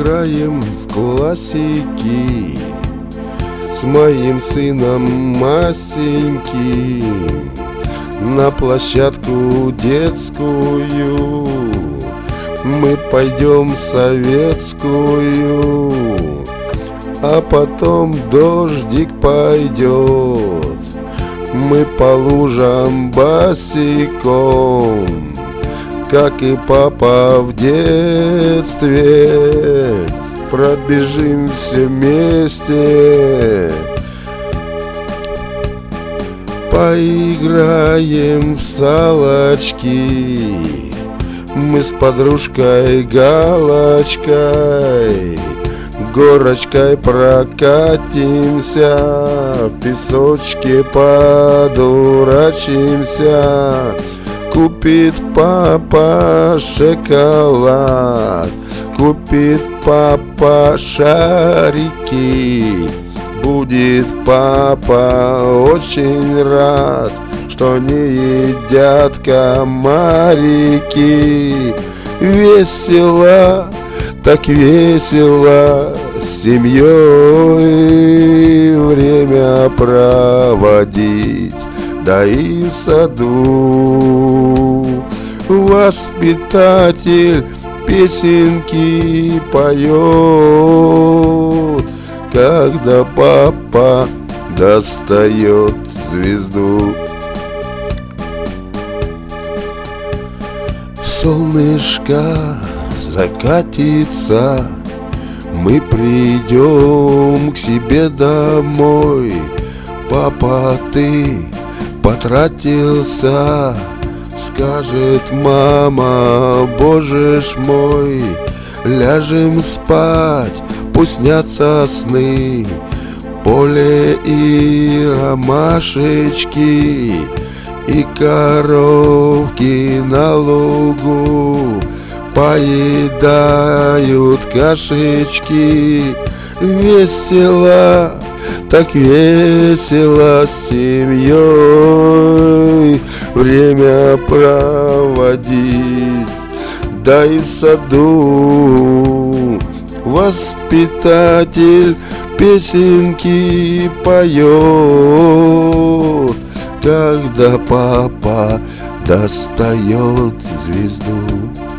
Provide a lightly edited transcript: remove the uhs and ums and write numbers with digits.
Поиграем в классики с моим сыном Масеньким на площадку детскую. Мы пойдем советскую, а потом дождик пойдет. Мы по лужам босиком, как и папа в детстве, пробежим все вместе. Поиграем в салочки мы с подружкой Галочкой, горочкой прокатимся, в песочке подурачимся. Купит папа шоколад, купит папа шарики. Будет папа очень рад, что не едят комарики. Весело, так весело с семьей время проводить, да и в саду воспитатель песенки поет, когда папа достает звезду. Солнышко закатится, мы придем к себе домой. Папа, ты потратился, скажет мама, боже ж мой. Ляжем спать, пусть снятся сны, поле и ромашечки, и коровки на лугу поедают кашечки. Весело, так весело с семьей время проводить, да и в саду воспитатель песенки поет, когда папа достает звезду.